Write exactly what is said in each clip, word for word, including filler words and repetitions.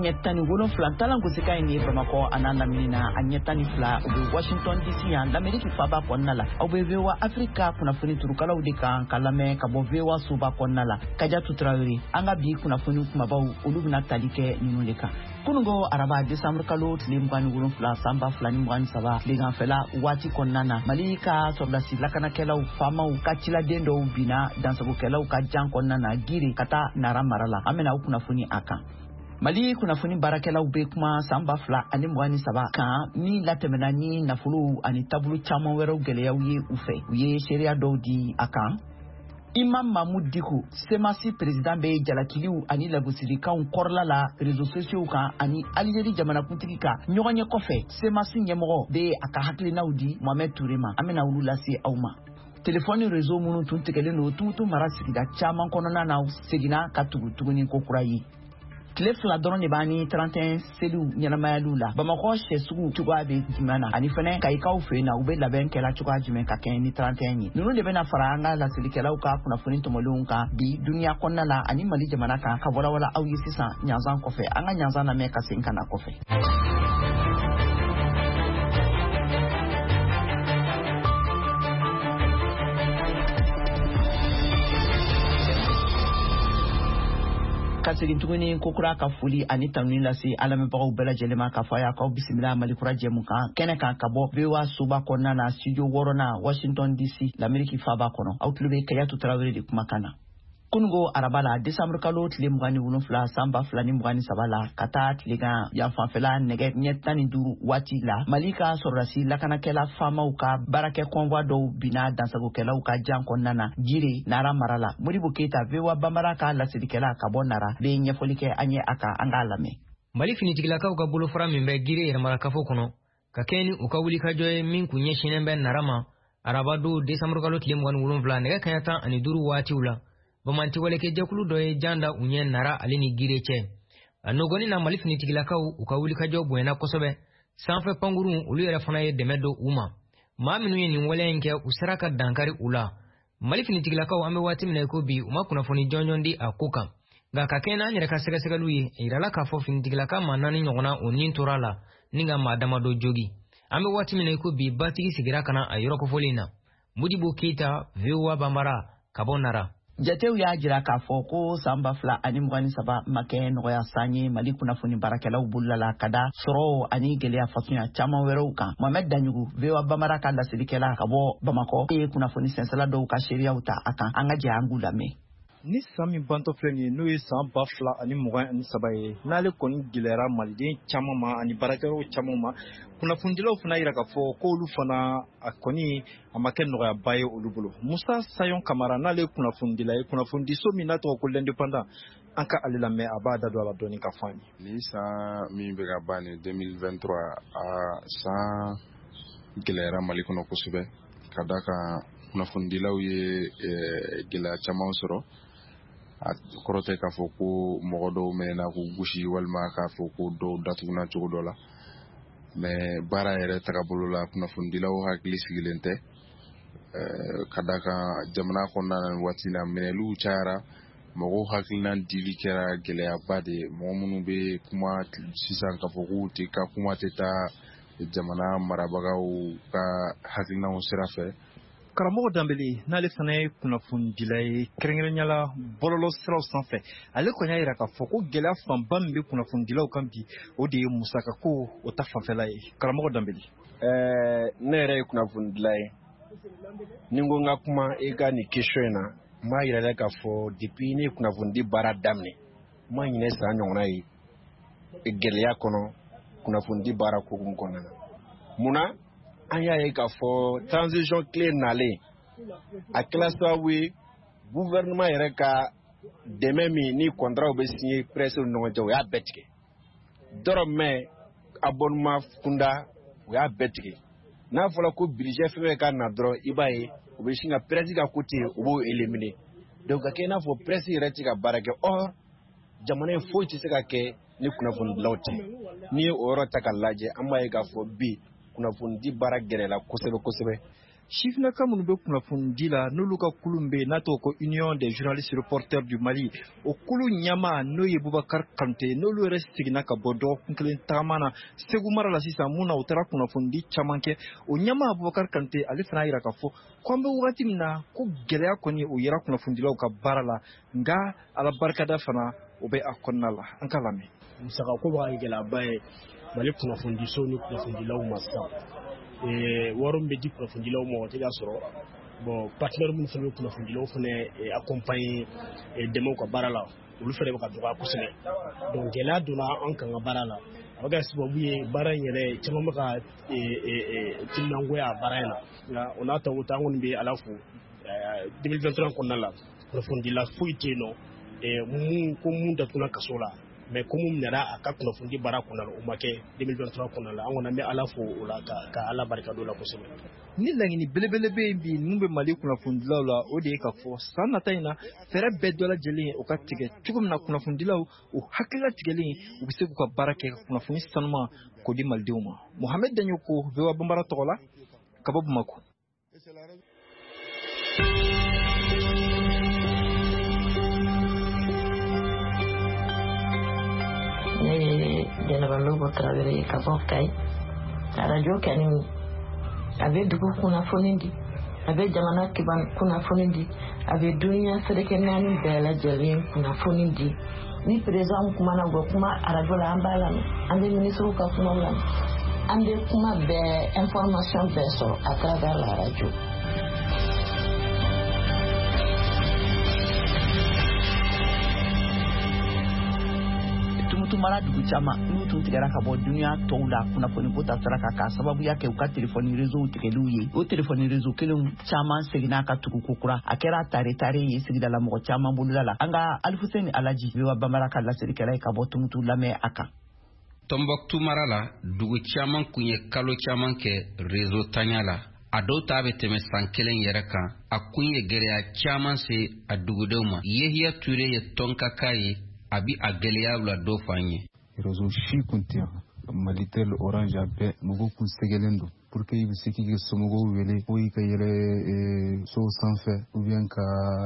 ɲɛtani wolonfila talan gosika ye ni Bamakɔ ana laminina a ɲɛtani fila u bɛ Washington D C yan l'Amérique faba kɔnɔna la aw bɛ V O A Africa kunnafoni turukalaw de kan ka lamɛn ka bɔ V O A soba kɔnɔna la Kadiatu Traoré an ka bi kunnafoni kumabaw olu bɛna tali kɛ ninnu de kan kunungo araba décembre kalo tile mugan ni wolonfila san ba fila ni mugan ni saba tileganfɛla waati kɔnɔna na Mali ka sɔrɔdasi lakanakɛlaw faamaw ka ciladen dɔw binna dansagokɛlaw ka jan kɔnɔna na giri ka taa Nara mara la an bɛna o kunnafoni a kan. Mali kunnafoni baarakɛlaw bɛ kuma san ba fila ani mugan ni saba kan ni latɛmɛna ni nafolo ani taabolo caman wɛrɛw gɛlɛyaw ye u fɛ u ye seereya dɔw di a kan. Imam Mahmoud Dicko Semasi président bɛ jalakiliw ani lagosilikanw kɔrɔla la réseaux sociaux kan ani Algérie jamanakuntigi kan ɲɔgɔn ye kɔfɛ Semasi ɲɛmɔgɔ bɛ a ka hakilinaw di Mohamed Touré ma an bɛna olu lase aw ma. Téléphone réseau minnu tun tigɛlen don Tuutu mara sigida caman kɔnɔna na seginna ka tugu tuguni ko kura ye. Tile fila dɔrɔn de b'a ni trente et un seliw ɲɛnamayaliw la Bamakɔ sɛ sugu cogoya bɛ jumɛn na ani fɛnɛ Kayikaw fɛ yen na u bɛ labɛn kɛla cogoya jumɛn ka kɛɲɛ ni trente et un ye ninnu de bɛna fara an ka lasilikɛlaw ka kunnafoni tɔmɔlenw kan bi duniya kɔnɔna la ani Mali jamana kan ka walawala aw ye sisan ɲanzan kɔfɛ an ka ɲanzan lamɛn ka segin ka na kɔfɛ. Ka segin tuguni kokura ka foli ani tanuni lase alamɛbagaw bɛɛ lajɛlen ma k'a fɔ a y'a k'aw bisimila Malikura jɛmu kan kɛnɛ kan ka bɔ V O A soba kɔnɔna na studio wɔɔrɔnan Washington D C l'Amérique faba kɔnɔ aw tulo bɛ Kadiatu Traoré de kumakan na. Kunungo araba la décembre kalo tile mugan ni wolonfila san ba fila ni mugan ni saba la ka taa tilegan yanfanfɛla nɛgɛ ɲɛ tan ni duuru waati la Mali ka sɔrɔdasi lakanakɛla faamaw ka baarakɛ kɔnvoi dɔw binna dansagokɛlaw ka jan kɔnɔna na Jire Nara mara la Modibo Keita V O A Banbara ka lasilikɛla ka bɔ Nara bɛ ɲɛfɔli kɛ an ye a kan an k'a lamɛn. Mali finitigilakaw ka bolofara min bɛ Jire yɛrɛmarakafo kɔnɔ ka kɛ ni u ka wulikajɔ ye min kun ɲɛsinnen bɛ Nara ma araba don décembre kalo tile mugan ni wolonfila nɛgɛ kaɲɛ tan ani duuru waatiw la bamantiwalekɛ jɛkulu dɔ ye janda u ɲɛ Nara ale ni Gire cɛ a nɔgɔni na Mali finitigilakaw u ka wulikajɔ bonyana kosɛbɛ sanfɛ pankurun olu yɛrɛ fana ye dɛmɛ don u ma maa minnu ye nin waleya in kɛ u sera ka dankari u la Mali finitigilakaw an bɛ waati min na ko bi u ma kunnafoni jɔnjɔn di a ko kan nka ka kɛ n'an yɛrɛ ka sɛgɛsɛgɛliw ye a yirala k'a fɔ finitigilaka maa naani ɲɔgɔnna o nin tora la ni ka maa damadɔ jogi an bɛ waati min na ko bi batigi sigira ka na a yɔrɔ kofɔli in na Modibo Keita V O A Banbara ka bɔ Nara. Jatew y'a jira k'a fɔ ko san ba fila ani mugan ni saba ma kɛ nɔgɔya san ye Mali kunnafoni baarakɛlaw bolola la ka da sɔrɔ ani gɛlɛya fasunya caman wɛrɛw kan Mohamed Daɲugu V O A Banbara ka lasilikɛla ka bɔ Bamakɔ ye kunnafoni sɛnsɛla dɔw ka seereyaw ta a kan an ka jɛ an k'u lamɛn. Ni san min bantɔ filɛ nin ye n'o ye san ba fila ani mugan ani saba ye n'ale kɔni gɛlɛyara maliden caman ma ani baarakɛlaw caman ma kunnafonidilaw fana yira k'a fɔ k'olu fana a kɔni a ma kɛ nɔgɔyaba ye olu bolo Musa Sayon Kamara n'ale ye kunnafonidila ye kunnafonidiso min n'a tɔgɔ ko l'Indépendant an ka ale lamɛn a b'a da don a la dɔɔni ka fɔ an ye. Ni san min bɛ ka ban ni deux mille vingt-trois a san gɛlɛyara Mali kɔnɔ kosɛbɛ ka da kan kunnafonidilaw ye gɛlɛya caman sɔrɔ a kɔrɔ tɛ k'a fɔ ko mɔgɔ dɔw mɛnna k'u gosi walima k'a fɔ ko dɔw datuguna cogo dɔ la mais baara yɛrɛ tagabolo la kunnafonidilaw hakili sigilen tɛ ka da kan jamana kɔnɔna na waati na minɛliw cayara mɔgɔw hakilina dili kɛra gɛlɛyaba de ye mɔgɔ minnu bɛ kuma sisan k'a fɔ k'u tɛ ka kuma tɛ taa jamana marabagaw ka hakilinaw sira fɛ. Karamɔgɔ Danbele n'ale fana ye kunnafonidila ye kɛrɛnkɛrɛnya la bɔlɔlɔ siraw sanfɛ ale kɔni y'a yira k'a fɔ ko gɛlɛya fanba min bɛ kunnafonidilaw kan bi o de ye musakako o ta fanfɛla ye Karamɔgɔ Danbele. Ɛɛ ne yɛrɛ ye kunnafonidila ye ni n ko n ka kuma e ka nin question in na n b'a yira k'a fɔ depuis ne ye kunnafonidi baara daminɛ n ma ɲinɛ san ɲɔgɔnna ye gɛlɛya kɔnɔ kunnafonidi baara hukumu kɔnɔna na munna an y'a ye k'a fɔ transition clé nalen a kɛla sababu ye gouvernement yɛrɛ ka dɛmɛ min ni contrat bɛ signé presse ni ɲɔgɔn cɛ o y'a bɛɛ tigɛ dɔrɔmɛ abonnement kunda o y'a bɛɛ tigɛ n'a fɔra ko budget fɛn fɛn ka na dɔrɔn i b'a ye o bɛ sin ka presse ka côté o b'o éliminer donc ka kɛ i n'a fɔ presse yɛrɛ tɛ ka baara kɛ or jamana in foyi tɛ se ka kɛ ni kunnafonidilaw tɛ n'i ye o yɔrɔ ta ka lajɛ an b'a ye k'a fɔ bi kunnafoni baara gɛrɛla kosɛbɛ kosɛbɛ. Sifinaka minnu bɛ kunnafoni la n'olu ka kulu bɛ n'a tɔgɔ ko Union des journalistes reporters du Mali o kulu ɲɛmaa n'o ye Boubacar Kanté n'olu yɛrɛ seginna ka bɔ dɔgɔkun kelen tagama na Segu mara la sisan mun na u taara kunnafoni caman kɛ o ɲɛmaa Boubacar Kanté ale fana yira k'a fɔ ko an bɛ wagati min na ko gɛlɛya kɔni o yera kunnafonidilaw ka baara la nka ala barikada fana o bɛ a kɔnɔna la an ka lamɛn. Musaka ko b'a gɛlɛyaba ye Mali kunnafonidiso ni kunnafonidilaw ma sisan. Warum bɛ di kunnafonidilaw ma o tɛ ka sɔrɔ bon partenaire minnu fana bɛ kunnafonidilaw fana accompagner dɛmɛw ka baara la olu fana bɛ ka dɔgɔya kosɛbɛ donc gɛlɛya donna an kan ka baara la a bɛ kɛ sababu ye baara in yɛrɛ caman bɛ ka timinangoya baara in na nka o n'a ta o ta an kɔni bɛ ala fo deux mille vingt-trois kɔnɔna la kunnafonidila foyi tɛ yen nɔ mun ko mun datugula kaso la mais comme mun nana a ka kunnafoni baara kɔnɔna la o ma kɛ deux mille vingt-trois kɔnɔna la an kɔni bɛ ala fo o la ka ala barika don la kosɛbɛ. Ni laɲini belebele bɛ bi mun bɛ Mali kunnafonidilaw la o de ye ka fɔ san nata in na fɛɛrɛ bɛɛ dɔ lajɛlen o ka tigɛ cogo min na kunnafonidilaw o hakilila tigɛlen u bɛ se k'u ka baara kɛ ka kunnafoni sanuma k'o di malidenw ma. Mohamed Danyoko V O A Bambara tɔgɔ la ka bɔ Bamako. Jenaba Lobo Traoré ka bɔ Kayi arajo kɛni a bɛ dugu kunnafoni di a bɛ jamana kiban kunnafoni di a bɛ duniya seleke naani bɛɛ lajɛlen kunnafoni di ni président kumana bɔ kuma arajo la an b'a lamɛn an bɛ ministre ka kumaw lamɛn an bɛ kuma bɛɛ information bɛɛ sɔrɔ à travers la radio. Tumara dugu caman n'u tun tigɛra ka bɔ duniya tɔw la kunnafoni ko ta saraka ka sababuya kɛ u ka telefɔni réseau tigɛliw ye o telefɔni réseau kelen caman seginna ka tugu ko kura a kɛra tare tare ye sigidala mɔgɔ caman boloda la an ka Alifuseni Alaji V O A Bambara ka lasirikɛla ye ka bɔ Tumutu lamɛn a kan. Tombouctou mara la dugu caman kun ye kalo caman kɛ réseau tanya la a dɔw ta bɛ tɛmɛ san kelen yɛrɛ kan a kun ye gɛlɛya caman se a dugudenw ma Yehiya Ture ye tɔnkaka ye a bi a gɛlɛya la dɔ f'an ye. Réseau si kun tɛ Malitel Orange a bɛɛ mɔgɔw kun sɛgɛlen don pour que i bɛ se k'i ka somɔgɔw wele ko i ka yɛlɛ so sanfɛ ou bien ka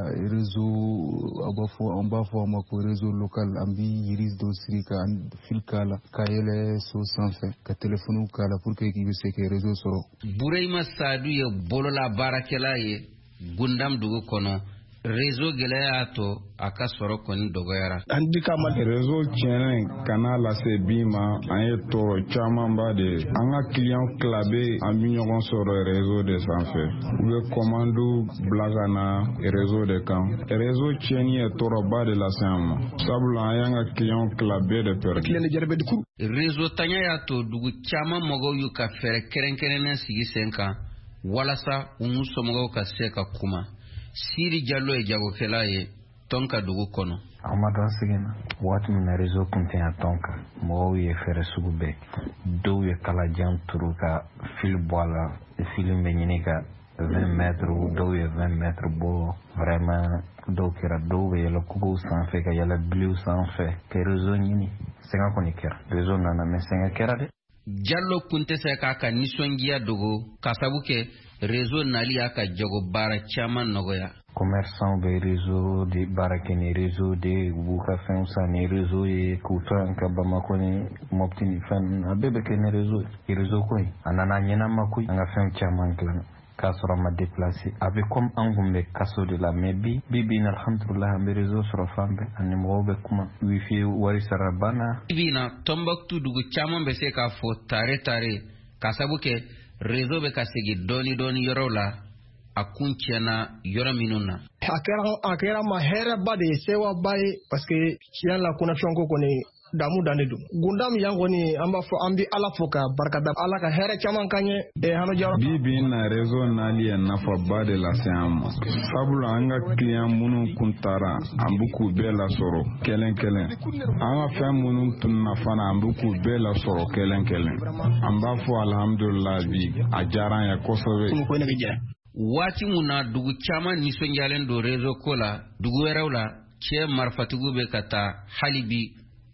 réseau a b'a fɔ an b'a fɔ a ma ko réseau local an bi yiri dɔ siri ka fil k'a la ka yɛlɛ so sanfɛ ka téléphone k'a la pour que k'i bɛ se ka réseau sɔrɔ. Burema Sadu ye bolola baarakɛla ye Gundam dugu kɔnɔ réseau gɛlɛya to a ka sɔrɔ kɔni dɔgɔyara. An di kama réseau tiɲɛnen kana lase bi ma an ye tɔɔrɔ camanba de an ka client kilabe an bi ɲɔgɔn sɔrɔ réseau de sanfɛ u bɛ commande bila ka na réseau de kan réseau tiɲɛni ye tɔɔrɔba de lase an ma sabula an y'an ka client kilabe de perdre. Réseau tanya y'a to dugu caman mɔgɔw y'u ka fɛɛrɛ kɛrɛnkɛrɛnnen sigi sen kan walasa u n'u somɔgɔw ka se ka kuma. Siri Jallo ye jagokɛla ye Tonka dugu kɔnɔ. Amadu Asigina waati min na réseau kun tɛ yan Tonka mɔgɔw ye fɛɛrɛ sugu bɛɛ dɔw ye kalajan turu ka fil bɔ a la fil bɛ ɲini ka vingt mètres dɔw ye vingt mètres bɔ vraiment dɔw kɛra dɔw bɛ yɛlɛ kugow sanfɛ ka yɛlɛ biliw sanfɛ ka réseau ɲini sɛgɛn kɔni kɛra réseau nana mais sɛgɛn kɛra dɛ. Jallo kun tɛ se k'a ka nisɔndiya dogo ka sabu kɛ réseau nali y'a ka jago baara caman nɔgɔya. Commerçant bɛ réseau de baara kɛ ni réseau de u b'u ka fɛnw san ni réseau ye k'u to yan ka Bamako ni Mopti ni fɛn ninnu a bɛɛ bɛ kɛ ni réseau ye réseau ko in a nana ɲɛnama koyi an ka fɛn caman dilan k'a sɔrɔ a ma déplacer a bɛ comme an kun bɛ kaso de la mais bi bi bi in alhamdulillah an bɛ réseau sɔrɔ fan bɛɛ ani mɔgɔw bɛ kuma wifi wari sara banna. Bi na Tombouctou dugu caman bɛ se k'a fɔ tare tare ka sabu kɛ réseau bɛ ka segin dɔɔni dɔɔni yɔrɔw la a kun tiɲɛna yɔrɔ minnu na. A kɛra a kɛra ma hɛrɛba de ye sewaba ye parce que tiɲɛ la connexion ko kɔni damu dan de don. Gundam yan kɔni an b'a fɔ an bɛ ala fo ka barikada ala ka hɛrɛ caman kan ye Hama Jaro. Bi bi in na réseau nali ye nafaba de lase an ma sabula an ka client minnu kun taara an bɛ k'u bɛɛ lasɔrɔ kelen kelen an ka fɛn minnu tun na fana an bɛ k'u bɛɛ lasɔrɔ kelen kelen an b'a fɔ alhamdulillah bi a diyara an ye kosɛbɛ. Waati mun na dugu caman nisɔndiyalen don réseau ko la dugu wɛrɛw la cɛ marifatigiw bɛ ka taa hali bi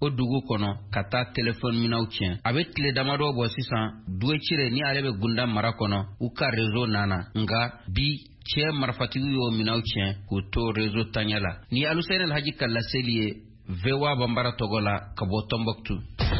o dugu kɔnɔ ka taa telefɔni minɛw tiɲɛ. A bɛ tile damadɔ bɔ sisan Duwecire ni ale bɛ Gunda mara kɔnɔ u ka réseau nana nka bi cɛ marifatigi y'o minɛw tiɲɛ k'u to réseau taɲɛ la. Ni Aluseni Alhaji Kalaseli ye V O A Bambara tɔgɔ la ka bɔ Tombouctou.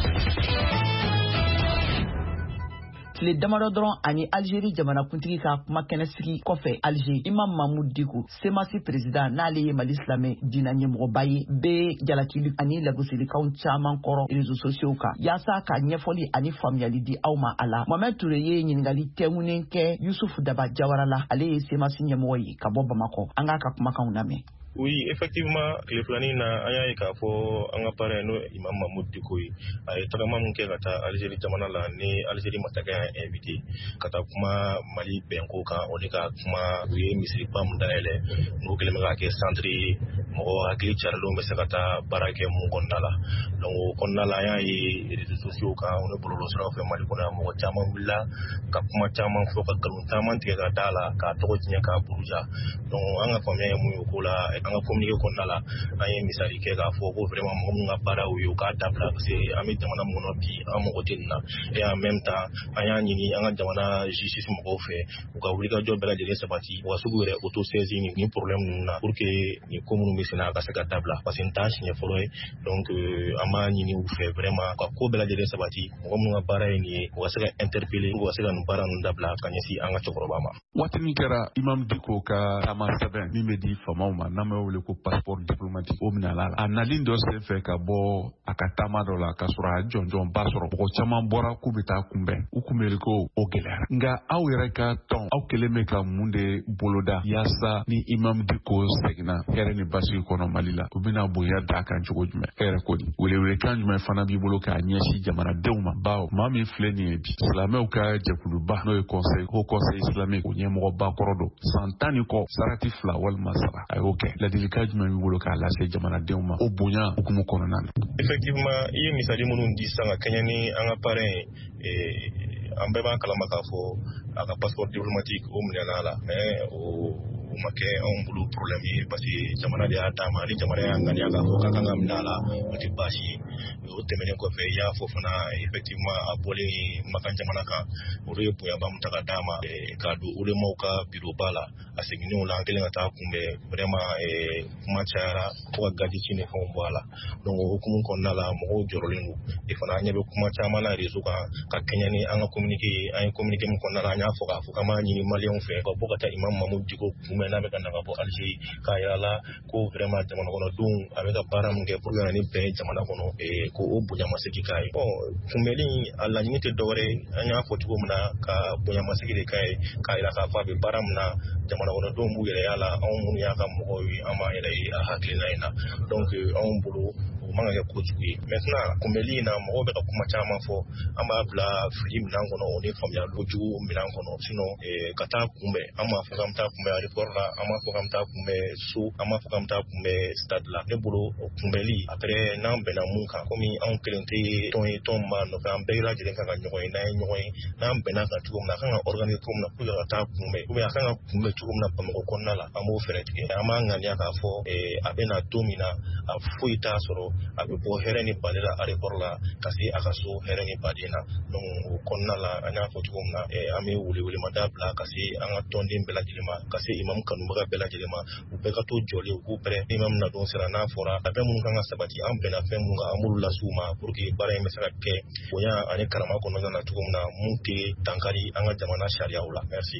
tile damadɔ dɔrɔn ani Algérie jamanakuntigi ka kuma kɛnɛsigi kɔfɛ Alger Imam Mahmoud Dicko Semasi président n'ale ye Mali silamɛ diinɛ ɲɛmɔgɔba ye bee jalakili ani lagosilikanw caaman kɔrɔ réseaux sociaux kan yaasa ka ɲɛfɔli ani faamuyali di aw ma a la. Mohamed Touré ye ɲiningali tɛŋunen kɛ Yusuf Daba Jawara la, ale ye Semasi ɲɛmɔgɔ ye ka bɔ Bamakɔ. An k'a ka kumakanw lamɛn. Oui, effectivement, le planning na aya yi ka fɔ an ka pare no Imam Mahmoud Dicko ye a ye tagama mun kɛ ka taa Algérie jamana la ni Algérie masakɛ y'a invité ka taa kuma Mali bɛnko kan o de ka kuma u ye misiriba mun dayɛlɛ n'o kɛlen bɛ ka kɛ centre ye mɔgɔ hakili carilenw bɛ se ka taa baara kɛ mun kɔnɔna la. Donc o kɔnɔna la an y'a ye réseaux sociaux kan o ni bɔlɔlɔsiraw fɛ Mali kɔnɔ yan mɔgɔ caman wulila ka kuma caman fɔ ka nkalon caman tigɛ ka d'a la k'a tɔgɔ tiɲɛ k'a buruja. Donc an ka faamuya ye mun ye o ko la an ka communiqué kɔnɔna la an ye misali kɛ k'a fɔ ko vraiment mɔgɔ min ka baara u ye u k'a dabila parce que an bɛ jamana mun kɔnɔ bi an mɔgɔ tɛ nin na et en même temps an y'a ɲini an ka jamana justice mɔgɔw fɛ u ka wulikajɔ bɛɛ lajɛlen sabati u ka se k'u yɛrɛ auto-saisir nin problème ninnu na pour que nin ko minnu bɛ senna a ka se ka dabila parce que nin t'a siɲɛ fɔlɔ ye. Donc an b'a ɲini u fɛ vraiment ka ko bɛɛ lajɛlen sabati mɔgɔ minnu ka baara ye nin ye u ka se ka interpeller u ka se ka nin baara ninnu dabila ka ɲɛsin an ka cɛkɔrɔba ma. Waati min kɛra Imam Dicko ka taama sɛbɛn min bɛ di faamaw ma n'an bɛ wele ko passeport diplomatique o minɛ la a nali dɔ senfɛ ka bɔ a ka taama dɔ la ka sɔrɔ a jɔnjɔnba sɔrɔ mɔgɔ caman bɔra k'u bɛ taa kunbɛn u kunbɛnli ko o gɛlɛyara nka aw yɛrɛ ka tɔn aw kelen bɛ ka mun de boloda yaasa ni Imam Dicko seginna hɛrɛ ni basigi kɔnɔ Mali la u bɛna bonya d'a kan cogo jumɛn e yɛrɛ ko di welewelekan jumɛn fana b'i bolo k'a ɲɛsin jamanadenw ma bawo maa min filɛ nin ye bi silamɛw ka jɛkuluba n'o ye conseil haut conseil islamique o ɲɛmɔgɔba kɔrɔ don san tan ni kɔ sarati fila walima saba a y'o kɛ ladilikan jumɛn b'i bolo k'a lase jamanadenw ma o bonya hukumu kɔnɔna na. Effectivement i ye misali minnu di sisan ka kɛɲɛ ni an ka parrain an bɛɛ b'an kalama k'a fɔ a ka passeport diplomatique o minɛna la mais o o ma kɛ anw bolo problème ye parce que jamana de y'a d'a ma ni jamana y'a ŋaniya k'a fɔ k'a kan ka minɛ a la o tɛ baasi ye. O tɛmɛnen kɔfɛ i y'a fɔ fana effectivement a bɔlen Makan jamana kan olu ye bonyaba min ta ka d'a ma k'a don ulemaw ka bureau ba la a seginnen o la an kɛlen ka taa kunbɛn vraiment kuma cayara fo ka gadisi ni fɛnw bɔ a la. Donc o hukumu kɔnɔna la mɔgɔw jɔrɔlen don et fana an ɲɛ bɛ kuma caman na réseau kan ka kɛɲɛ ni an ka communiqué ye an ye communiqué min kɔnɔna la an y'a fɔ k'a fɔ k'an b'a ɲini maliyɛnw fɛ ka bɔ ka taa Imam Mahmoud Dicko kunbɛn n'a bɛ ka na ka bɔ Algérie k'a yira la ko vraiment jamana kɔnɔdenw a bɛ ka baara min kɛ pour que ni bɛn jamana kɔnɔ ko o bonyamasegin k'a ye. Bon kunbɛnni a laɲini tɛ dɔwɛrɛ ye an y'a fɔ cogo min na ka bonyamasegin de k'a ye k'a yira k'a fɔ a bɛ baara min na jamana kɔnɔdenw b'u yɛrɛ y'a la anw minnu y'a ka mɔgɔw ye an b'an yɛrɛ ye a hakilina in na donc anw bolo o man ka kɛ kojugu ye. Maintenant kunbɛnli in na mɔgɔw bɛ ka kuma caman fɔ an b'a bila fili minɛn kɔnɔ o ni faamuyali kojugu minɛn kɔnɔ sinon ka taa kunbɛn an m'a fɔ k'an bɛ taa kunbɛn aéroport la an m'a fɔ k'an bɛ taa kunbɛn so an m'a fɔ k'an bɛ taa kunbɛn stade la ne bolo kunbɛnli après n'an bɛnna mun kan komi anw kelen tɛ tɔn ye tɔn min b'a nɔfɛ an bɛɛ lajɛlen kan ka ɲɔgɔn ye n'an ye ɲɔgɔn ye n'an bɛnna kan cogo min na a kan ka organiser cogo min na pour que ka taa kunbɛn ou bien a kan ka kunbɛn cogo min na Bamakɔ kɔnɔna la an b'o fɛɛrɛ tigɛ an b'a ŋaniya k'a fɔ a bɛna don min na a foyi t'a sɔrɔ a bɛ bɔ hɛrɛ ni baden la aéroport la ka se a ka so hɛrɛ ni baden na. Donc o kɔnɔna la an y'a fɔ cogo min na an bɛ welewelemada bila ka se an ka tɔnden bɛɛ lajɛlen ma ka se imam kanubaga bɛɛ lajɛlen ma u bɛɛ ka to jɔlen u k'u pɛrɛ imam na don sera n'a fɔra labɛn minnu kan ka sabati an bɛnna fɛn minnu kan an b'olu las'u ma pour que baara in bɛ se ka kɛ bonya ani karama kɔnɔna na cogo min na mun tɛ dankari an ka jamana sariyaw la. Merci.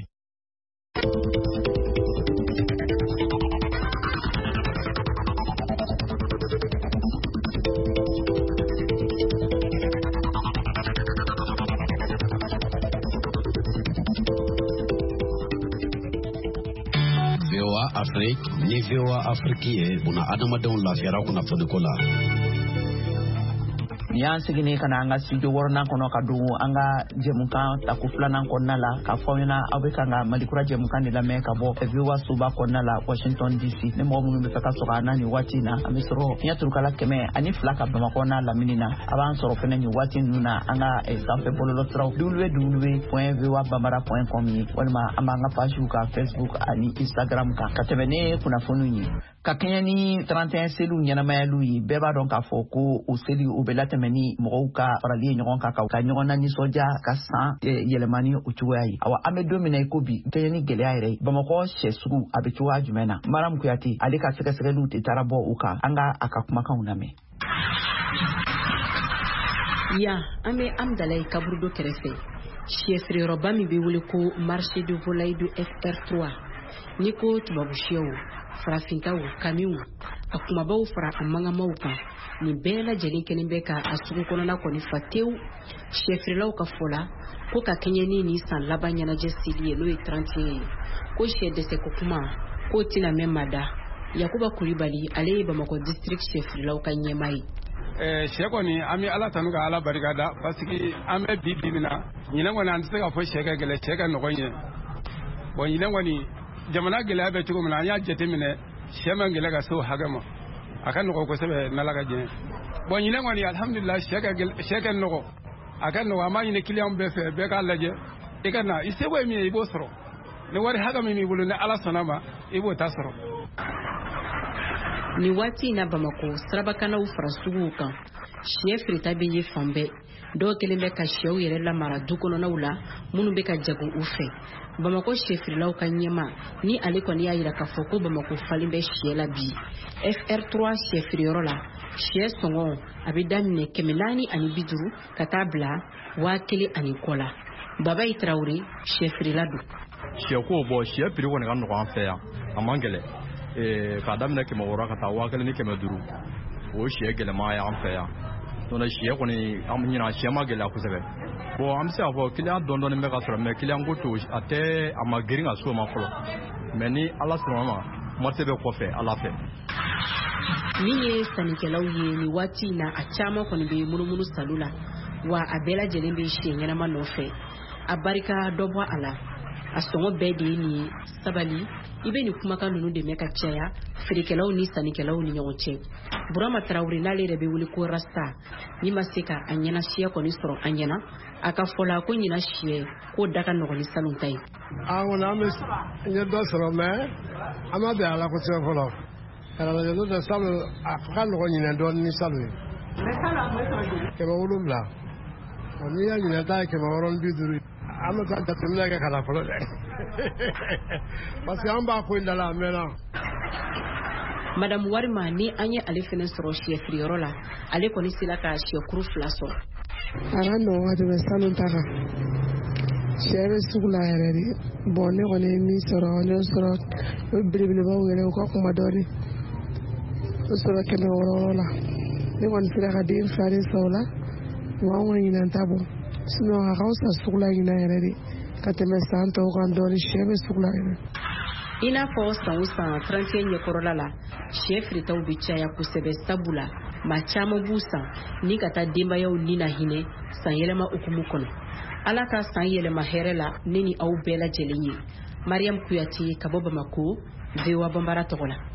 Afrique ni V O A Afrique ye buna adamadenw lafiyara kunnafoni ko la. ni y'an seginne ka na an ka studio wɔɔrɔnan kɔnɔ ka don an ka jɛmukan tako filanan kɔnɔna la k'a fɔ aw ɲɛna aw bɛ kan ka malikura jɛmukan de lamɛn ka bɔ V O A soba kɔnɔna la Washington D C ni mɔgɔ minnu bɛ fɛ ka sɔrɔ an na nin waati in na an bɛ sɔrɔ fiɲɛ turukala kɛmɛ ani fila ka Bamakɔ n'a lamini na a b'an sɔrɔ fɛnɛ nin waati ninnu na an ka sanfɛ bɔlɔlɔsiraw w w w point v o a bambara point com ye walima an b'an ka pajiw kan Facebook ani Instagram kan ka tɛmɛ ne kunnafoniw ye ka kɛɲɛ ni trente et un seliw ɲɛnamayaliw ye bɛɛ b'a dɔn k'a fɔ ko o seli u bɛ latɛmɛ ni mɔgɔw ka farali ye ɲɔgɔn kan ka ɲɔgɔn na nisɔndiya ka san yɛlɛmani o cogoya ye awa an bɛ don min na i ko bi kɛɲɛ ni gɛlɛya yɛrɛ Bamakɔ sɛ sugu a bɛ cogoya jumɛn na Maram Kuyate ale ka sɛgɛsɛgɛliw tɛ taara bɔ u kan an ka a ka kumakanw lamɛn. Ya an bɛ Amdalaye kaburudo kɛrɛfɛ sɛfeereyɔrɔba min bɛ wele ko marché de volaille de F R trois ni ko tubabu sɛw farafintaw kamiw a kumabaw fara a mangamaw kan nin bɛɛ lajɛlen kɛlen bɛ ka a sugu kɔnɔna kɔni fa tewu sɛfeerelaw ka fɔ la ko ka kɛɲɛ ni nin san laban ɲɛnajɛ seli ye n'o ye trente et un ye ko sɛ dɛsɛ ko kuma k'o tɛna mɛn mada Yakuba Kulibali ale ye Bamakɔ district sɛfeerelaw ka ɲɛmaa ye. Sɛ kɔni an bɛ Ala tanu ka Ala barika da parce que an bɛ bi bi min na ɲinɛ kɔni an tɛ se ka fɔ sɛ ka gɛlɛ sɛ ka nɔgɔ ɲɛ bon ɲinɛ kɔni jamana gɛlɛya bɛ cogo min na an y'a jateminɛ sɛ man gɛlɛ ka se o hakɛ ma a ka nɔgɔ kosɛbɛ n'Ala ka jɛn bon ɲinɛ kɔni alhamdulillah sɛ ka sɛ ka nɔgɔ a ka nɔgɔ an b'a ɲini client bɛɛ fɛ bɛɛ k'a lajɛ i ka na i seko ye min ye i b'o sɔrɔ ni wari hakɛ min b'i bolo ni Ala sɔnna ma i b'o ta sɔrɔ. Ni waati in na Bamakɔ sirabakanaw fara suguw kan sɛ feereta bɛ ye fan bɛɛ dɔw kɛlen bɛ ka sɛw yɛrɛ lamara du kɔnɔnaw la minnu bɛ ka jago u fɛ Bamakɔ sɛfeerelaw ka ɲɛma ni ale kɔni y'a jira k'a fɔ ko Bamakɔ falen bɛ sɛ la bi F R trois sɛfeereyɔrɔ la sɛ sɔngɔ a bɛ daminɛ kɛmɛ naani ani bi duuru ka taa bila waa kelen ani kɔ la Babayi Tarawele sɛfeerela don. Sɛko bɔ sɛ piri kɔni ka nɔgɔ an fɛ yan a man gɛlɛn k'a daminɛ kɛmɛ wɔɔrɔ ka taa waa kelen ni kɛmɛ duuru o sɛ gɛlɛma y'an fɛ yan donc sɛ kɔni an ɲina sɛ ma gɛlɛya kosɛbɛ bon an bɛ se k'a fɔ client dɔɔnin dɔɔnin bɛ ka sɔrɔ mais client ko to a tɛ a ma girin ka so ma fɔlɔ mais ni Ala sɔnna ma marché bɛ kɔfɛ Ala fɛ. Min ye sannikɛlaw ye ni waati in na a caman kɔni bɛ munumunu salo la wa a bɛɛ lajɛlen bɛ sɛ ɲɛnama nɔfɛ a barika dɔ bɔ a la a sɔngɔ bɛɛ de ye nin ye sabali i bɛ nin kumakan ninnu dɛmɛ ka caya feerekɛlaw ni sannikɛlaw ni ɲɔgɔn cɛ. Burama Tarawele n'ale yɛrɛ bɛ wele ko Rasta ni ma se ka a ɲɛna siya kɔni sɔrɔ an ɲɛna a ka fɔ la ko ɲina siya k'o da ka nɔgɔn ni salon ta ye. An kɔni an bɛ ɲɛ dɔ sɔrɔ mais an ma bɛn a la kosɛbɛ fɔlɔ karamɔgɔ n'o tɛ salon a ka nɔgɔn ɲinɛ dɔɔnin ni salon ye. kɛmɛ wolonwula n'i y'a ɲinɛ ta ye kɛmɛ wɔɔrɔ ni bi duuru an bɛ taa jateminɛ kɛ ka na fɔlɔ dɛ parce que an b'a ko in da la a mɛnna. Madame Warima ni an ye ale fɛnɛ sɔrɔ sɛfeereyɔrɔ la ale kɔni sera ka sɛkuru fila sɔrɔ. A ka nɔgɔn ka tɛmɛ salon ta kan sɛ bɛ sugu la yɛrɛ de bon ne kɔni ye min sɔrɔ ne sɔrɔ o belebelebaw yɛrɛ u ka kuma dɔɔnin o sɔrɔ kɛmɛ wɔɔrɔ la ne kɔni sera ka den fila de sɔrɔ o la wa an ka ɲinan ta bɔ sinon a ka fisa sugu la ɲinan yɛrɛ de ka tɛmɛ san tɔw kan dɔɔnin sɛ bɛ sugu la yɛrɛ. I n'a fɔ san o san trente et un ɲɛkɔrɔla la sɛ feeretaw bɛ caya kosɛbɛ sabula maa caman b'u san ni ka taa denbayaw ni na hinɛ san yɛlɛma hukumu kɔnɔ. Ala ka san yɛlɛma hɛrɛ la ne ni aw bɛɛ lajɛlen ye. Mariam Kuyate ka bɔ Bamako V O A Bambara tɔgɔ la.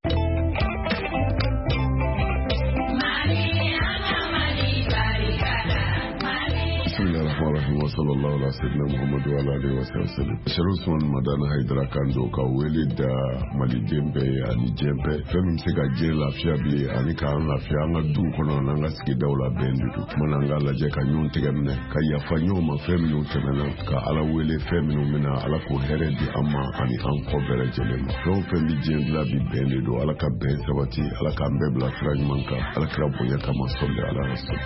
wa sallallahu ala sayyidina Muhammad wa ala alihi wa sallam. Sharu Usman Madana Haidara Kando ka wele da Mali Jembe ani Jembe fɛn min se ka diɲɛ lafiya bilen ani k'an lafiya an ka du kɔnɔ n'an ka sigidaw la bɛn de don. Kuma na an ka lajɛ ka ɲɔgɔn tɛgɛ minɛ ka yafa ɲɔgɔn ma fɛn minnu tɛmɛna ka Ala wele fɛn minnu bɛna Ala k'o hɛrɛ di an ma ani an kɔ bɛɛ lajɛlen ma. Fɛn o fɛn bi diɲɛ bila bi bɛn de don Ala ka bɛn sabati Ala k'an bɛɛ bila sira ɲuman kan Ala kira bonya kama sɔli Ala rasul.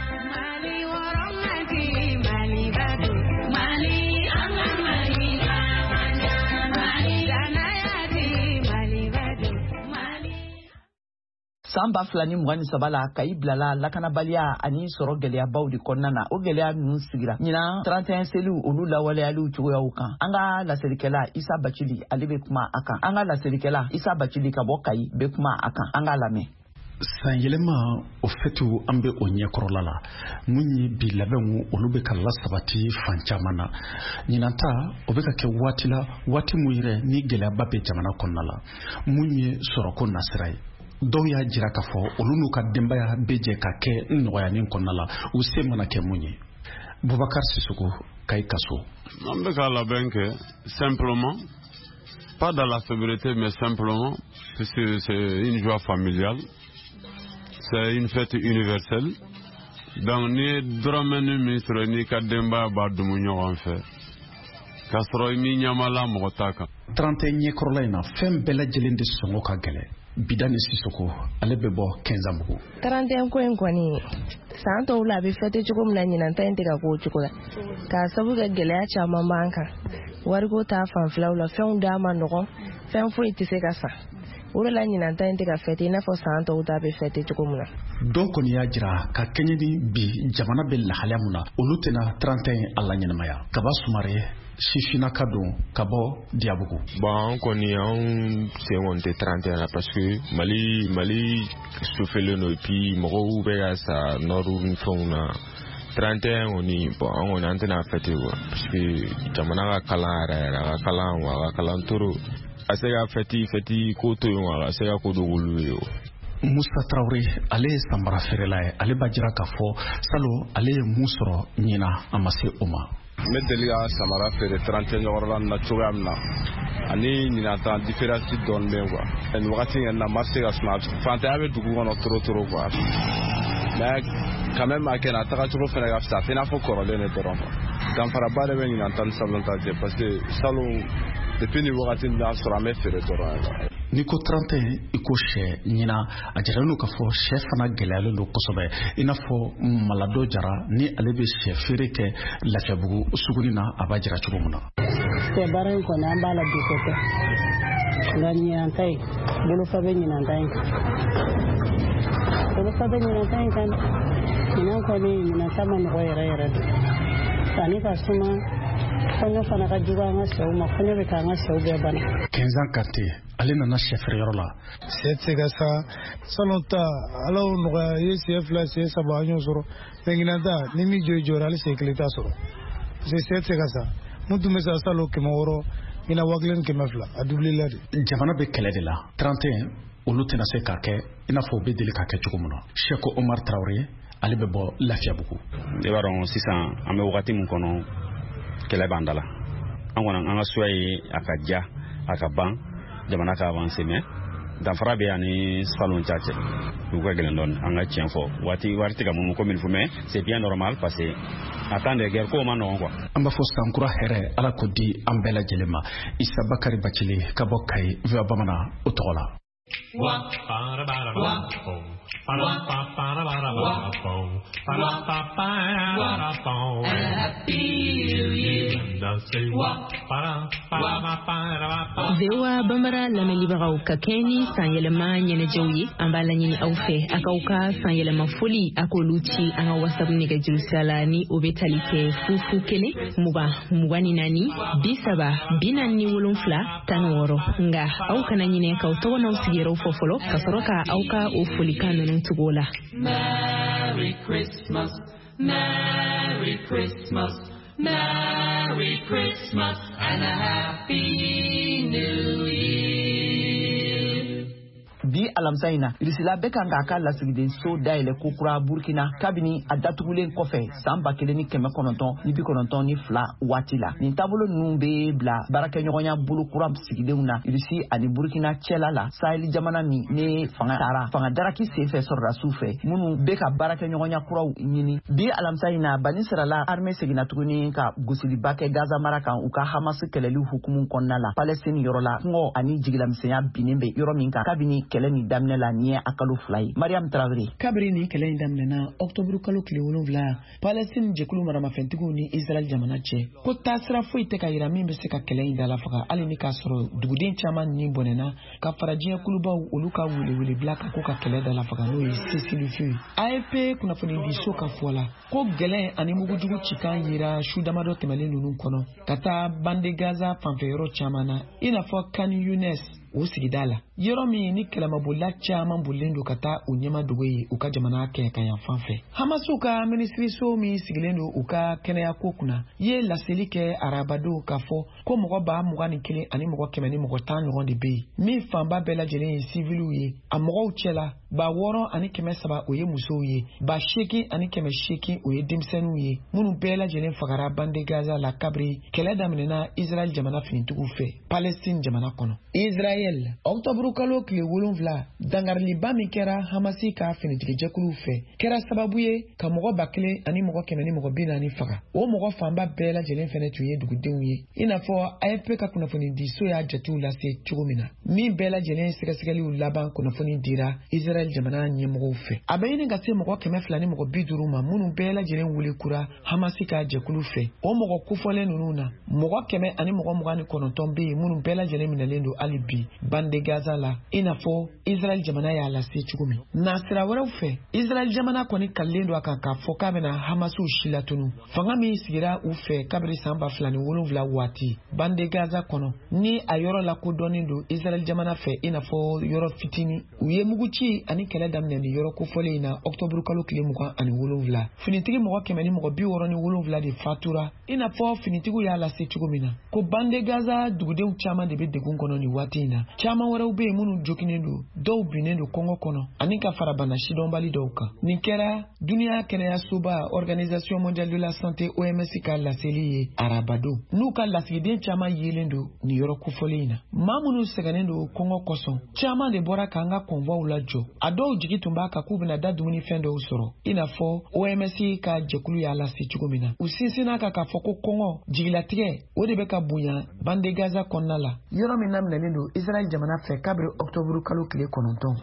san ba fila ni mugan ni saba la ka i bilala lakanabaliya ani sɔrɔ gɛlɛyabaw de kɔnɔna na o gɛlɛya ninnu sigira ɲinan trente et un seliw olu lawaleyaliw cogoyaw kan an ka laselikɛla Isa Bacili ale bɛ kuma a kan an ka laselikɛla Isa Bacili ka bɔ Kayi bɛ kuma a kan an ka lamɛn. san yɛlɛma o fɛtu an bɛ o ɲɛkɔrɔla la mun ye bi labɛnw olu bɛ ka lasabati fan caman na ɲinan ta o bɛ ka kɛ waati la waati mun yɛrɛ ni gɛlɛyaba bɛ jamana kɔnɔna la mun ye sɔrɔko nasira ye dɔw y'a jira k'a fɔ olu n'u ka denbaya bɛ jɛ ka kɛ nɔgɔyanin kɔnɔna la u se mana kɛ mun ye Boubacar Sissoko kay kaso an bɛ ka labɛn kɛ simplement pas dans la fébrilité mais simplement parce que c'est une joie familiale c'est une fête universelle donc ni dɔrɔmɛ ni min sɔrɔ n'i ka denbaya b'a dumu ɲɔgɔn fɛ k'a sɔrɔ i ni ɲamala mɔgɔ t'a kan trente et un ɲɛkɔrɔla in na fɛn bɛɛ lajɛlen de sɔngɔ ka gɛlɛ Bidani Sissoko ale bɛ bɔ Kɛnzambugu trente et un ko in kɔni san tɔw la a bɛ fɛte cogo min na ɲinan ta in tɛ ka k'o cogo la k'a sabu kɛ gɛlɛya caman b'an kan wariko t'a fanfilaw la fɛnw d'a ma nɔgɔn fɛn foyi tɛ se ka san o de la ɲinan ta in tɛ ka fɛte i n'a fɔ san tɔw ta bɛ fɛte cogo min na dɔw kɔni y'a jira ka kɛɲɛ ni bi jamana bɛ lahalaya mun na olu tɛna trente et un a la ɲɛnamaya Kaba Sumare sifinaka don ka bɔ Diabugu bon kɔni anw sen kɔni tɛ trente et un la parce que Mali Mali sufɛlen don et puis mɔgɔw bɛ ka sa nɔriw ni fɛnw na trente et un kɔni bon an kɔni an tɛna fɛte quoi parce que jamana ka kalan yɛrɛ yɛrɛ a ka kalan wa a ka kalan toro a se ka fɛti fɛti ko to yen wa a se ka ko dogolu ye o Musa Traoré ale ye sanbara feerela ye ale b'a jira k'a fɔ salo ale ye mun sɔrɔ ɲina a ma se o ma n bɛ deli ka samara feere trente ɲɔgɔnla na cogoya min na ani ɲinatan différence dɔɔni bɛ quoi nin wagati yɛrɛ na marché ka suma fantanya bɛ dugu kɔnɔ trop trop quoi mais quand même a kɛ na taga cogo fɛnɛ ka fisa a tɛ i n'a fɔ kɔrɔlen de dɔrɔn quoi danfaraba de bɛ ɲinatan ni salon ta cɛ parce que salon depuis nin wagati min y'a sɔrɔ an bɛ feere dɔrɔn n'i ko trente et un i ko sɛ ɲina a jiralen don k'a fɔ sɛ fana gɛlɛyalen don kosɛbɛ i n'a fɔ Malado Jara ni ale bɛ sɛ feere kɛ Lafiyabugu suguni na a b'a jira cogo min na sɛ baara in kɔni an b'a la bi kosɛbɛ nka ɲinanta in bolofa bɛ ɲinanta in kan bolofa bɛ ɲinanta in kan ɲinan kɔni ɲinanta ma nɔgɔ yɛrɛ yɛrɛ don sanni ka suma kɔɲɔ fana ka jugu an ka sɛw ma kɔɲɔ bɛ k'an ka sɛw bɛɛ bana Kɛnzan Kante ale nana sɛ feereyɔrɔ la sɛ tɛ se ka sa salon ta ala y'o nɔgɔya i ye sɛ fila sɛ saba an y'o sɔrɔ mɛ ɲinan ta ni min jɔ i jɔra hali sɛ kelen t'a sɔrɔ parce que sɛ tɛ se ka sa mun tun bɛ sa salon kɛmɛ wɔɔrɔ ɲinan waa kelen ni kɛmɛ fila a dublila de jamana bɛ kɛlɛ de la trente et un olu tɛna se k'a kɛ i n'a fɔ u bɛ deli k'a kɛ cogo min na Seko Omar Traoré ale bɛ bɔ Lafiyabugu i b'a dɔn sisan an bɛ wagati min kɔnɔ kɛlɛ b'an da la an kɔni an ka suya ye a ka ja a ka ban jamana ka avancer mais danfara bɛ ani salon ta cɛ u ka gɛlɛn dɔɔni an ka tiɲɛ fɔ waati wari tɛ ka mun ko min fɔ mais c'est bien normal parce que a temps de guerre ko ma nɔgɔn quoi an b'a fɔ sankura hɛrɛ ala ko di an bɛɛ lajɛlen ma Isa Bakari Bacili ka bɔ Kayi V O A Bamanan o tɔgɔ la Wa para para wa para para para wa para para para happy new year V O A Bambara lamɛnlibagaw ka kɛɲɛ ni san yɛlɛma ɲɛnajɛw ye an b'a laɲini aw fɛ a k'aw ka san yɛlɛma foli a k'olu ci an ka WhatsApp nɛgɛjuru sira la ni o bɛ tali kɛ fufu kelen mugan mugan ni naani bi saba bi naani ni wolonfila tan ni wɔɔrɔ nka aw kana ɲinɛ k'aw tɔgɔ n'aw sigiyɔrɔw fɔ fɔlɔ ka sɔrɔ ka aw ka o folikan ninnu tugu la. Merry Christmas, Merry Christmas, Merry Christmas and a Happy New Year. Bi alamisa in na irisila bɛ kan k'a ka lasigiden so dayɛlɛ kokura Burkina kabini a datugulen kɔfɛ san ba kelen ni kɛmɛ kɔnɔntɔn ni bi kɔnɔntɔn ni fila waati la nin taabolo ninnu bɛ bila baarakɛɲɔgɔnya bolo kura sigidenw na irisi ani Burkina cɛla la Sahel jamana min ne fanga taara fanga daraki senfɛ sɔrɔdasiw fɛ minnu bɛ ka baarakɛɲɔgɔnya kuraw ɲini bi alamisa in na bani sirala armée seginna tuguni ka gosiliba kɛ Gaza mara kan u ka Hamas kɛlɛli hukumu kɔnɔna la Palestine yɔrɔ la kɔngɔ ani jigilamisɛnya binnen bɛ yɔrɔ min kan kabini kɛlɛ ni daminɛ la ni ye a kalo fila ye Mariam Traoré kabiri ni kɛlɛ in daminɛna octobre kalo tile wolonwula Palestine jɛkulu maramafɛntigiw ni Israel jamana cɛ ko taasira foyi tɛ ka yira min bɛ se ka kɛlɛ in dalafaga hali ni k'a sɔrɔ duguden caman ni bɔnɛna ka fara diɲɛ kulubaw olu ka welewele bila ka ko ka kɛlɛ dalafaga n'o ye sesilifu A F P kunnafoni di so ka fɔ la ko gɛlɛn ani mugujugu cikan yira su damadɔ tɛmɛlen ninnu kɔnɔ ka taa bande Gaza fanfɛ yɔrɔ caman na i n'a fɔ Khan Younes o sigida la yɔrɔ min ni kɛlɛmabolila caaman bolilen don ka taa u ɲɛmadogo ye u ka jamana kɛ ka yan fan fɛ. Hamasiw ka minisiriso min sigilen don u ka kɛnɛya ko kunna ye laseli kɛ arabadon k'a fɔ ko mɔgɔ ba mugan ni kelen ani mɔgɔ kɛmɛ ni mɔgɔ tan ɲɔgɔn de bɛ yen min fanba bɛɛ lajɛlen ye siviliw ye. A mɔgɔw cɛla ba wɔɔrɔ ani kɛmɛ saba o ye musow ye, ba seegin ani kɛmɛ seegin o ye denmisɛnninw ye minnu bɛɛ lajɛlen fagara bande Gaza la kabiri kɛlɛ daminɛna Israel jamana finitigiw fɛ Palestine jamana kɔnɔ. Israel Octobre kalo tile wolonwula dangariliba min kɛra Hamasi ka finitigijɛkuluw fɛ kɛra sababu ye ka mɔgɔ ba kelen ani mɔgɔ kɛmɛ ni mɔgɔ bi naani faga. O mɔgɔ fanba bɛɛ lajɛlen fɛnɛ tun ye dugudenw ye i n'a fɔ A F P ka kunnafoni di so y'a jatew lase cogo min na min bɛɛ lajɛlen sɛgɛsɛgɛliw laban kunnafoni dira Israel jamana ɲɛmɔgɔw fɛ. A bɛ ɲini ka se mɔgɔ kɛmɛ fila ni mɔgɔ bi duuru ma minnu bɛɛ lajɛlen wele kura Hamasi ka jɛkulu fɛ. O mɔgɔ kofɔlen ninnu na mɔgɔ kɛmɛ ani mɔgɔ mugan ni kɔnɔntɔn bɛ yen minnu bɛɛ lajɛlen minɛlen don hali bi bande Gaza la i n'a fɔ Israel jamana y'a lase cogo min. Nasira wɛrɛw fɛ Israel jamana kɔni kalilen don a kan k'a fɔ k'a bɛna Hamasiw si latunu fanga min sigira u fɛ kabiri san ba fila ni wolonwula waati bande Gaza kɔnɔ ni a yɔrɔ la kodɔnnen don Israel jamana fɛ i n'a fɔ yɔrɔ fitini u ye muguci ani kɛlɛ daminɛ ni yɔrɔ kofɔlen in na Octobre kalo tile mugan ani wolonwula finitigi mɔgɔ kɛmɛ ni mɔgɔ bi wɔɔrɔ ni wolonwula de fatura i n'a fɔ finitigiw y'a lase cogo min na ko bande Gaza dugudenw caman de bɛ degun kɔnɔ ni waati in na caman wɛrɛw bɛ yen minnu jokinen don dɔw binnen don kɔngɔ kɔnɔ ani ka fara bana sidɔnbali dɔw kan. Nin kɛra duniya kɛnɛyasoba Organisation mondiale de la santé O M S ka laseli ye arabadon n'u ka lasigiden caman yelen don nin yɔrɔ kofɔlen in na. Maa minnu sɛgɛnnen don kɔngɔ kosɔn caman de bɔra k'an ka kɔnvɔw lajɔ a dɔw jigi tun b'a kan k'u bɛna da dumunifɛn dɔw sɔrɔ i n'a fɔ O M S ka jɛkulu y'a lase cogo min na u sinsinna kan k'a fɔ ko kɔngɔ jigilatigɛ o de bɛ ka bonya bande Gaza kɔnɔna la yɔrɔ min laminɛlen don Israel jamana fɛ kabiri Octobre kalo tile kɔnɔntɔn.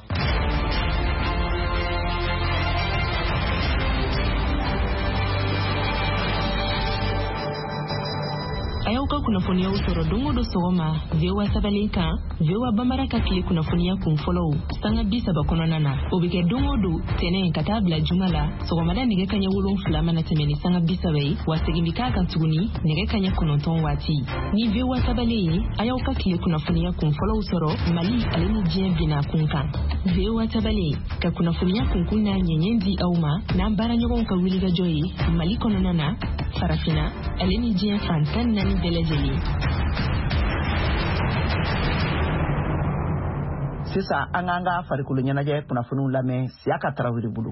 A y'aw ka kunnafoniyaw sɔrɔ don o don sɔgɔma V O A sabalen kan V O A Bambara ka tile kunnafoniya kun fɔlɔw sanga bi saba kɔnɔna na o bɛ kɛ don o don tɛnɛ ka taa bila juma la sɔgɔmada nɛgɛ kaɲɛ wolonwula mana tɛmɛ ni sanga bi saba ye wa segin bi k'a kan tuguni nɛgɛ kaɲɛ kɔnɔntɔn waati ni V O A sabalen ye a y'aw ka tile kunnafoniya kun fɔlɔw sɔrɔ Mali ale ni diɲɛ binna kun kan V O A sabalen ka kunnafoniya kunkun n'a ɲɛɲɛ di aw ma n'an baaraɲɔgɔnw ka wulikajɔ ye Mali kɔnɔna na Farafina ale ni diɲɛ fan tan naani bɛɛ lajɛlen. Sisan an k'an ka farikolo ɲɛnajɛ kunnafoniw lamɛn Siyaka Tarawele bolo.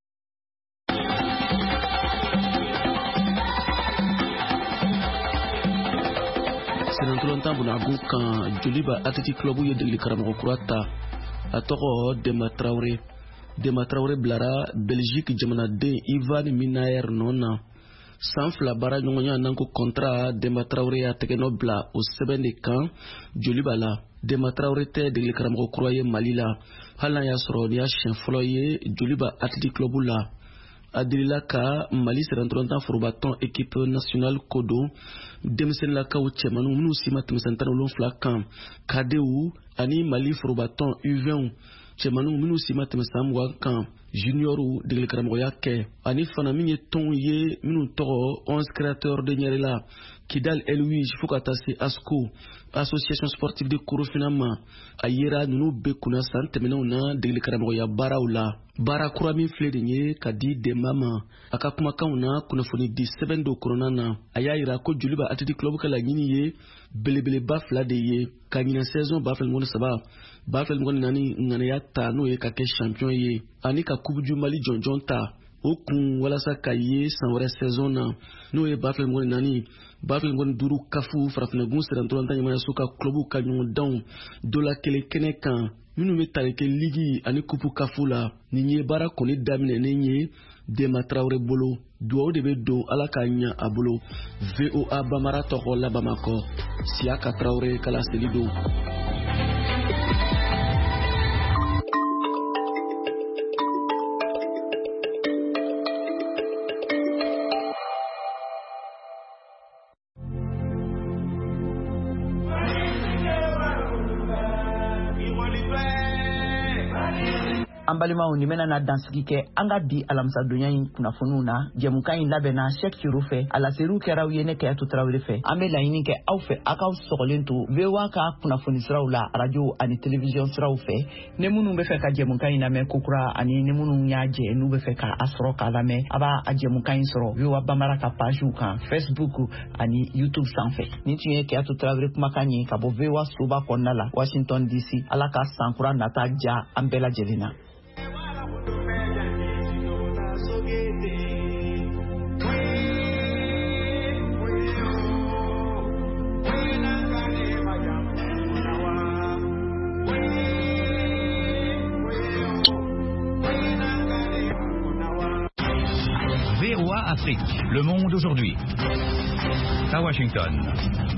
Sɛnɛntɔlɔntan Bunagu kan Joliba Athletic Club ye degeli karamɔgɔ kura ta a tɔgɔ Demba Traoré. Demba Traoré bilara Belgique jamanaden Ivan Minaer nɔ na san fila baara ɲɔgɔnya n'an ko contrat Demba Traoré y'a tɛgɛ nɔ bila o sɛbɛn de kan Joliba la. Demba Traoré tɛ degeli karamɔgɔ kura ye Mali la hali n'a y'a sɔrɔ nin y'a siɲɛ fɔlɔ ye Joliba Athletic Club la. A delila ka Mali sɛnɛntɔlɔntan forobatɔn équipe nationale ko don denmisɛnninlakaw cɛmanninw minnu si ma tɛmɛ san tan ni wolonwula kan kadew ani Mali forobatɔn U vingt cɛmanninw minnu si ma tɛmɛ san mugan kan juniorw degeli karamɔgɔya kɛ ani fana min ye tɔnw ye minnu tɔgɔ onze créateurs de ɲɛrɛ Kidal Elwij fo ka taa se ASCO Association Sportive de Korofina ma a yera ninnu bɛ kunna san tɛmɛnenw na degeli karamɔgɔya baaraw la. Baara kura min filɛ nin ye ka di Demba ma a ka kumakanw na kunnafoni di sɛbɛn dɔ kɔnɔna na a y'a yira ko Joliba Athletic Club ka laɲini ye belebeleba fila de ye ka ɲinɛ saison ba fila ni kɔnɔ saba ba fila ni kɔnɔ naani ŋaniya ta n'o ye ka kɛ champion ye ani ka Coupe du Mali jɔnjɔn ta o kun walasa ka ye san wɛrɛ saison na n'o ye ba fila ni kɔnɔ naani ba fila ni kɔnɔ duuru kafu farafinnagun sɛnɛntɔlɔntan ɲamanaso ka club ka ɲɔgɔndanw dɔ la kelen kɛnɛ kan minnu bɛ tali kɛ ligi ani kupu kafu la. Nin ye baara kɔni daminɛnen ye Demba Traoré bolo duwawu de bɛ don Ala k'a ɲɛ a bolo. V O A Bambara tɔgɔ la Bamakɔ Siyaka Traoré kala seli don. an balimaw ni bena na dansigi kɛ an ka bi alamisadonya in kunnafoniw na jɛmukan in labɛnna Sheikh Siru fɛ a laseriw kɛraw ye ne Kayatu Tarawele fɛ an bɛ laɲini kɛ aw fɛ aw k'aw sɔgɔlen to V O A ka kunnafoni siraw la radio ani télévision siraw fɛ ne minnu bɛ fɛ ka jɛmukan in lamɛn kokura ani ne minnu y'a jɛ n'u bɛ fɛ ka a sɔrɔ k'a lamɛn a b'a a jɛmukan in sɔrɔ V O A Bambara ka pagew kan Facebook ani YouTube sanfɛ ni tun ye Kayatu Tarawele kumakan ye ka bɔ V O A soba kɔnɔna la Washington D C ala ka sankura nata ja an bɛɛ lajɛlen na. V O A Afrique, le monde aujourd'hui. À Washington.